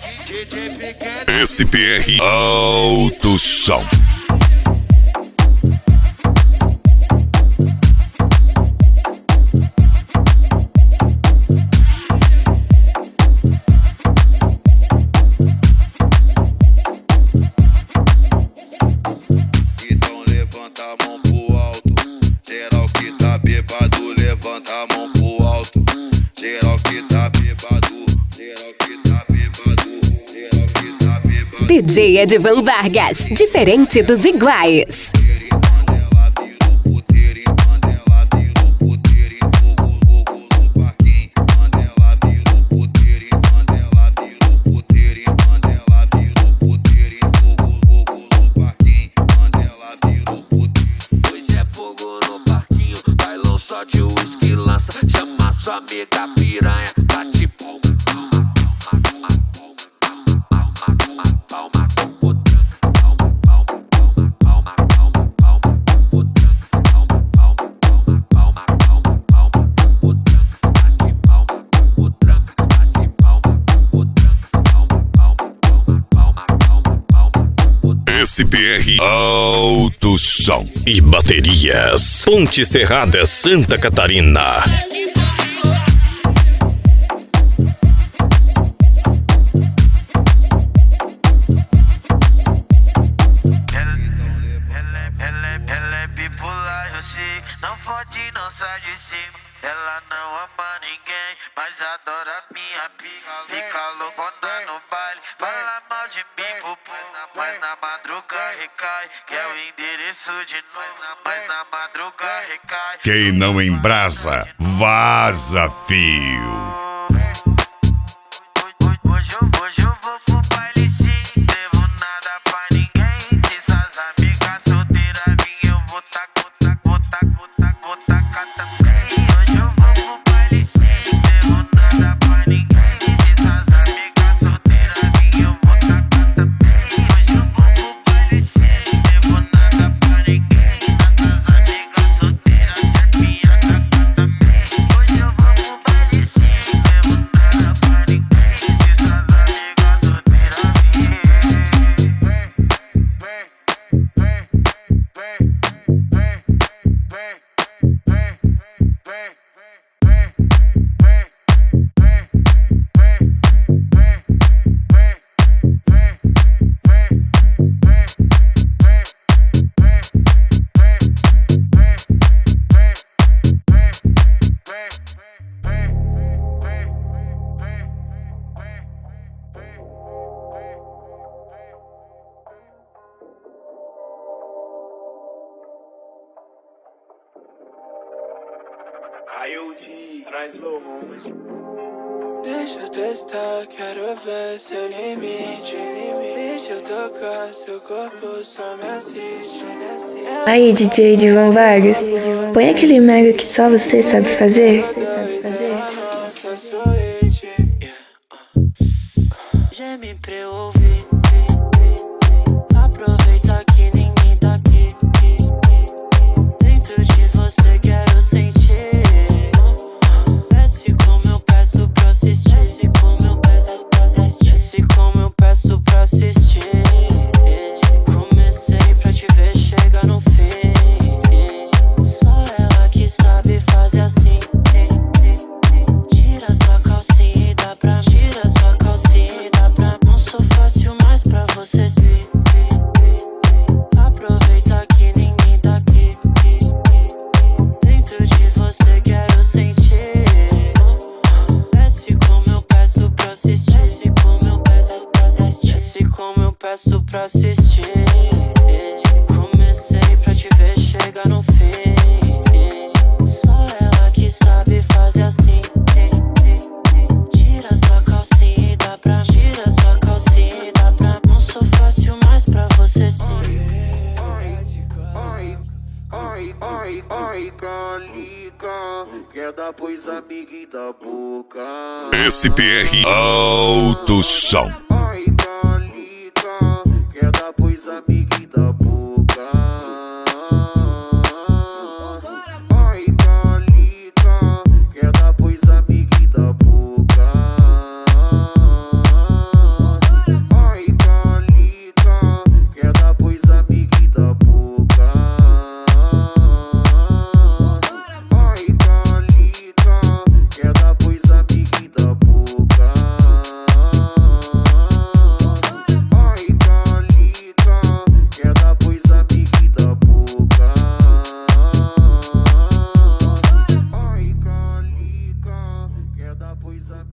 SPR Alto Som. Então levanta a mão pro alto, geral que tá bêbado, levanta a mão pro alto, geral que tá bêbado, geral que tá bêbado, geral que tá bêbado. DJ Edivan Vargas, diferente dos iguais. De uísque lança, chama sua amiga piranha, bate palma, palma, palma, palma, palma, palma, palma, palma, palma, palma, palma, palma, palma, palma, palma, bate palma, bate palma, palma, palma, palma. SPR Alto Som e Baterias. Ponte Serrada, Santa Catarina. Ela é bipolar, eu sei. Não fode, não sai de cima. Ela não ama ninguém, mas adora minha pica. Fica loucona no baile, fala mal de mim pro povo. Mas na madruga recai, quer o endereço de novo. Mas na madruga recai. Quem não embrasa, vaza, fio. Hoje eu vou pro baile sim. Devo nada pra ninguém. Dessas amigas solteiras minhas eu vou tacar também. Hoje eu vou pro baile sim. Devo nada pra ninguém. Dessas amigas solteiras minhas eu vou tacar também. Hoje eu vou pro baile sim. Devo nada pra ninguém. Dessas amigas solteiras certo minha tacar também. Hoje eu vou pro baile sim. Devo nada pra ninguém. Dessas amigas solteiras IoT, traz low home. Deixa eu testar, quero ver seu limite. Deixa eu tocar, seu corpo só me assiste. Aí, DJ Edivan Vargas, põe aquele mega que só você sabe fazer. Geme pra eu ouvir. Aproveita que ninguém tá aqui. Dentro de você quero sentir. Desce como eu peço pra assistir. Desce como eu peço pra assistir. Desce como eu peço pra assistir. Comecei pra te ver chegar no fim. Só ela que sabe fazer assim. Tira sua calcinha e dá pra. Tira sua calcinha e dá pra. Não sou fácil mais pra você se. Aproveita que ninguém tá aqui. Dentro de você quero sentir. Desce como eu peço pra assistir. Desce como eu peço pra assistir. Desce como eu peço pra assistir. Comecei pra te ver chegar no fim. Só ela que sabe fazer assim. Tira sua calcinha e dá pra. Tira sua calcinha e dá pra. Não sou fácil mais pra você sim. liga, quer dar pois amiguinho da boca. SPR Alto Som.